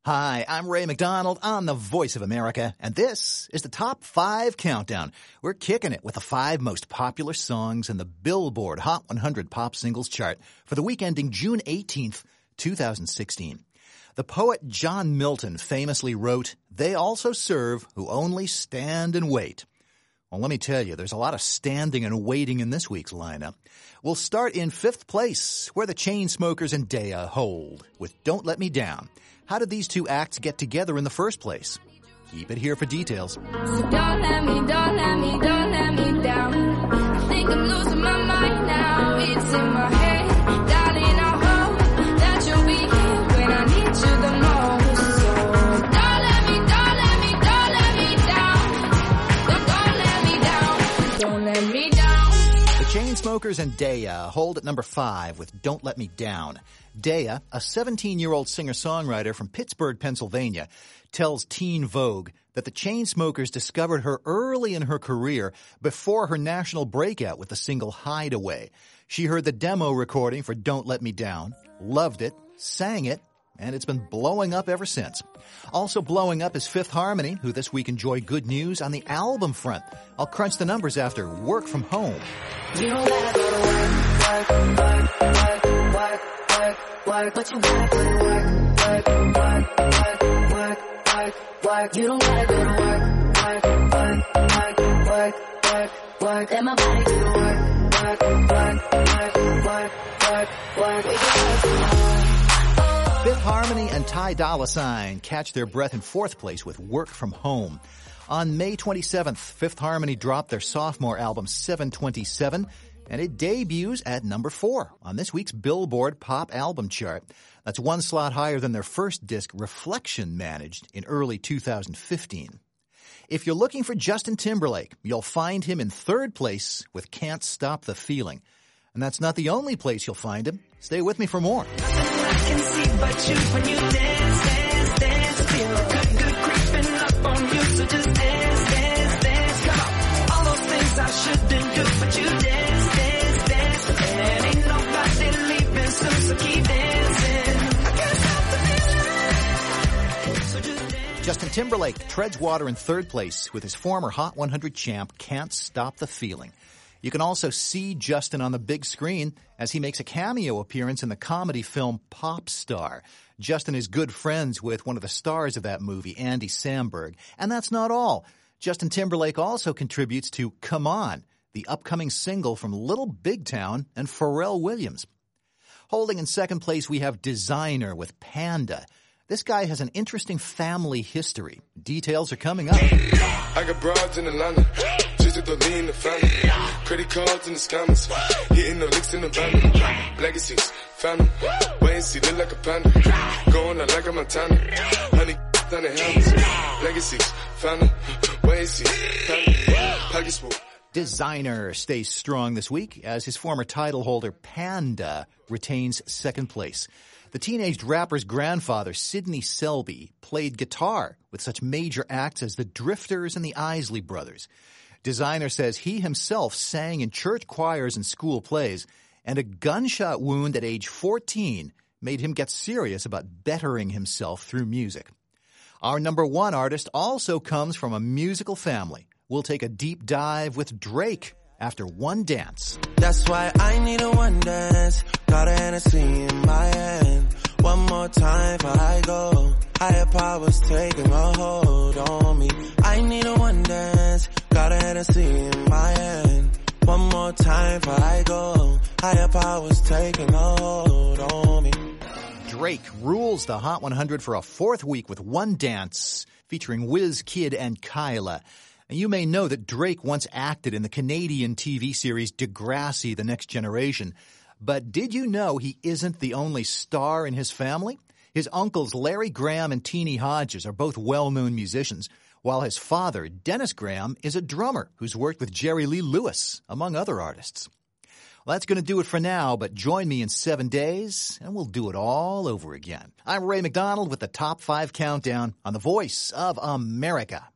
Hi, I'm Ray McDonald on the Voice of America, and this is the Top 5 Countdown. We're kicking it with the 5 most popular songs in the Billboard Hot 100 Pop Singles chart for the week ending June 18th, 2016. The poet John Milton famously wrote, "They also serve who only stand and wait." Well, let me tell you, there's a lot of standing and waiting in this week's lineup. We'll start in 5th place, where the Chainsmokers and Daya hold, with Don't Let Me Down. How did these two acts get together in the first place? Keep it here for details. So don't let me down. I think I'm losing my mind now. It's in my head, darling. I hope that you'll be here when I need you the most. So don't let me down. Don't let me down. The Chainsmokers and Daya hold at number 5 with Don't Let Me Down. Daya, a 17-year-old singer-songwriter from Pittsburgh, Pennsylvania, tells Teen Vogue that the Chainsmokers discovered her early in her career before her national breakout with the single Hideaway. She heard the demo recording for Don't Let Me Down, loved it, sang it, and it's been blowing up ever since. Also blowing up is Fifth Harmony, who this week enjoy good news on the album front. I'll crunch the numbers after Work From Home. You don't gotta go to work, but you gotta go to work. You don't gotta go to work. Let my body do the work. Fifth Harmony and Ty Dolla $ign catch their breath in 4th place with Work From Home. On May 27th, Fifth Harmony dropped their sophomore album 727, and it debuts at number 4 on this week's Billboard Pop Album chart. That's one slot higher than their first disc, Reflection, managed in early 2015. If you're looking for Justin Timberlake, you'll find him in 3rd place with Can't Stop the Feeling. And that's not the only place you'll find him. Stay with me for more. I can see but you when you dance. Feel good creeping up on you, so just dance. Come on, all those things I shouldn't do, but you dance. And ain't nobody leaving soon, so keep dancing. I can't stop the feeling, so just dance. Justin Timberlake treads water in 3rd place with his former Hot 100 champ, Can't Stop the Feeling. You can also see Justin on the big screen as he makes a cameo appearance in the comedy film Pop Star. Justin is good friends with one of the stars of that movie, Andy Samberg. And that's not all. Justin Timberlake also contributes to Come On, the upcoming single from Little Big Town and Pharrell Williams. Holding in 2nd place, we have Designer with Panda. This guy has an interesting family history. Details are coming up. I got broads in Atlanta, just at the lean in the family. Credit cards in the scammers, hitting the licks in the van. Legacies, family, wait and see, look like a panda. Going out like a Montana, honey, down the helmets. Legacies, family, wait and see, family, pockets full. Designer stays strong this week as his former title holder, Panda, retains 2nd place. The teenaged rapper's grandfather, Sidney Selby, played guitar with such major acts as the Drifters and the Isley Brothers. Designer says he himself sang in church choirs and school plays, and a gunshot wound at age 14 made him get serious about bettering himself through music. Our number 1 artist also comes from a musical family. We'll take a deep dive with Drake after One Dance. That's why I need a one dance. Got a Hennessy in my hand. One more time before I go. Higher powers taking a hold on me. I need a one dance. Got a Hennessy in my hand. One more time before I go. Higher powers taking a hold on me. Drake rules the Hot 100 for a 4th week with One Dance, featuring Wizkid and Kyla. And you may know that Drake once acted in the Canadian TV series Degrassi, The Next Generation. But did you know he isn't the only star in his family? His uncles Larry Graham and Teenie Hodges are both well-known musicians, while his father, Dennis Graham, is a drummer who's worked with Jerry Lee Lewis, among other artists. Well, that's going to do it for now, but join me in 7 days, and we'll do it all over again. I'm Ray McDonald with the Top 5 Countdown on the Voice of America.